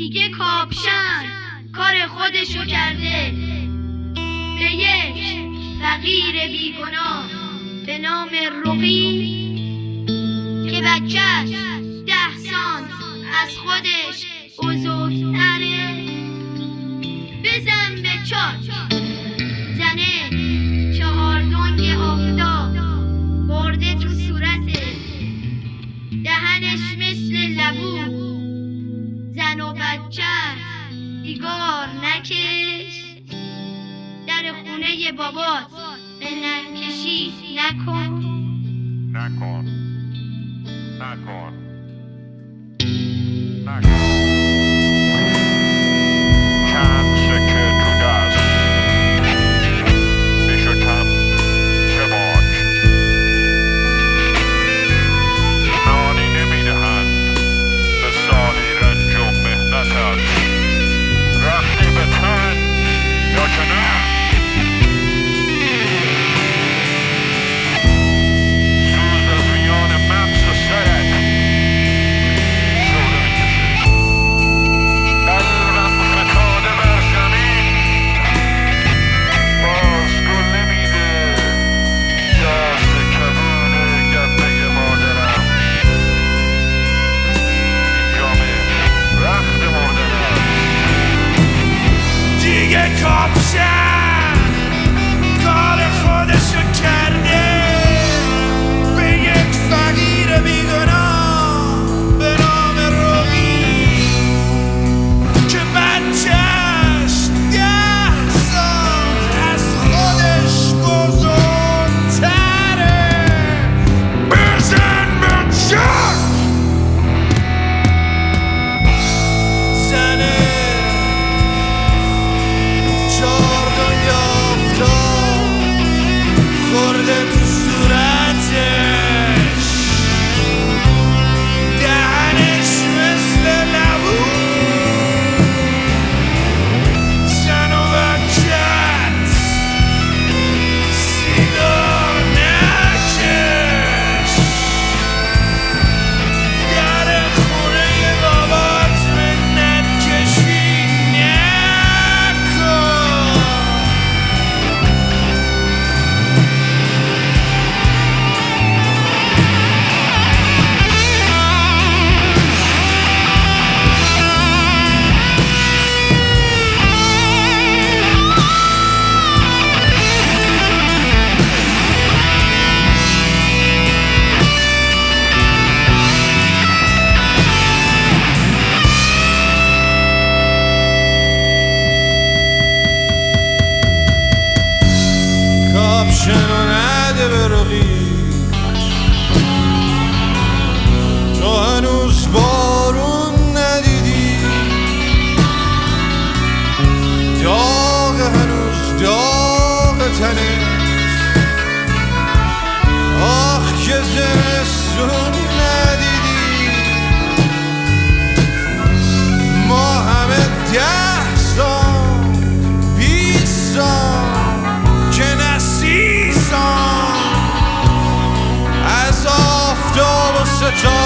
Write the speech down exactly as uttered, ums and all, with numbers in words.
دیگه کاپشن کار خودشو کرده، به یک فقیر بیگناه به نام رقی که بچهش ده سانت از خودش بزرگتره بزن به چاک. زنه چهار دنگ آفتاب برده تو صورته، دهنش مثل لبو. زن و بچه دیگار نکش، در خونه بابات به نرکشی نکن نکن نکن نکن. چند سکه تو دست بشکم چه باک، نانی نمیدهند به سالی رنج و مهنتت. رفتی به تن یا که نه؟ کاپشن کار خودشو کرده، به یک فقیر بیگناه به نام رقی که بچهش ده سال از خودش بزرگتره بزن به چاک. زنه خورده تو صورتش، دهنش مثل لبو. زن و بچت سیگار نکش، در خونه بابات منت کشی نکن. کاپشنو نده به رقی، تو هنوز بارون ندیدی، داغ هنوز داغ تنه. آخ که زمستون ندیدی، ما همه ده سال بیست سال از آفتاب و ستاره